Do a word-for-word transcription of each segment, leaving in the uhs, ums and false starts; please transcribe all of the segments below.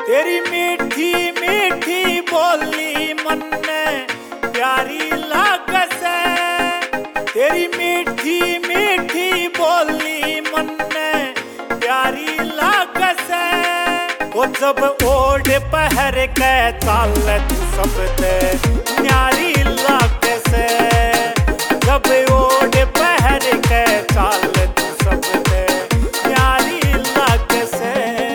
तेरी मीठी मीठी बोली मन में प्यारी लागसे। तेरी मीठी मीठी बोली मन में प्यारी लागसे। वो जब ओढ़ पहर के चालत सबते न्यारी लागसे। जब ओढ़ पहर के चालत सबते न्यारी लागसे।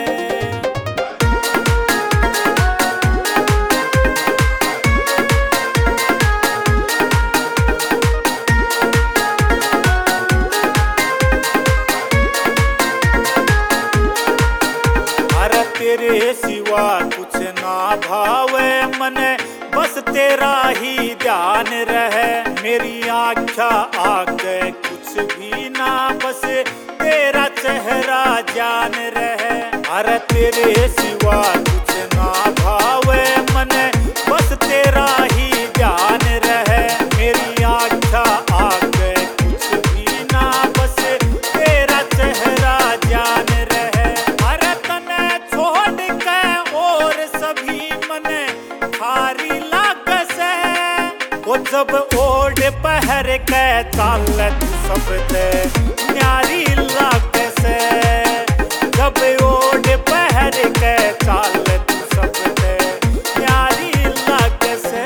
तेरे सिवा कुछ ना भावे मने, बस तेरा ही ध्यान रहे। मेरी आँखा आगे कुछ भी ना, बस तेरा चेहरा जान रहे। अरे तेरे सिवा कुछ ना भावे मने, बस तेरा ही ध्यान रहे। मेरी आँखा आगे कुछ भी ना, बस तेरा चेहरा जान रहे। अरे तने छोड़ के और सभी मने खारी लागसे। वो जब ओढ़ पहर के चालत सबते न्यारी लागसे। जब ओढ़ पहर के चालत सबते न्यारी लागसे।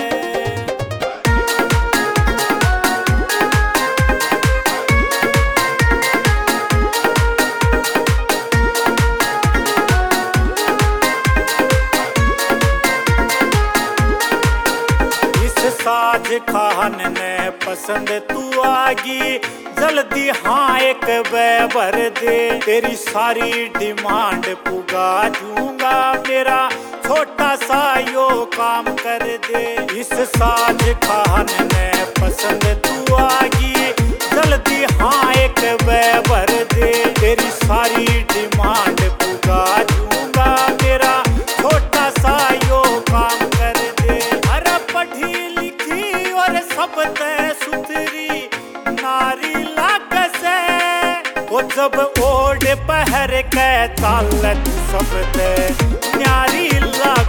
साज खान ने पसंद तू आगी, जल्दी हाँ एक बेबर दे। तेरी सारी डिमांड पुगा दूंगा, मेरा छोटा सा यो काम कर दे। इस साज खान ने पसंद तू आगी, जल्दी हाँ एक बेबर दे। तेरी सारी डिमांड पुगा दूंगा, मेरा छोटा सा यो काम कर दे। अरे पढ़ी और सबते सुथरी नारी लागसे। वो जब ओढ़ पहर के चालत सबते न्यारी लाग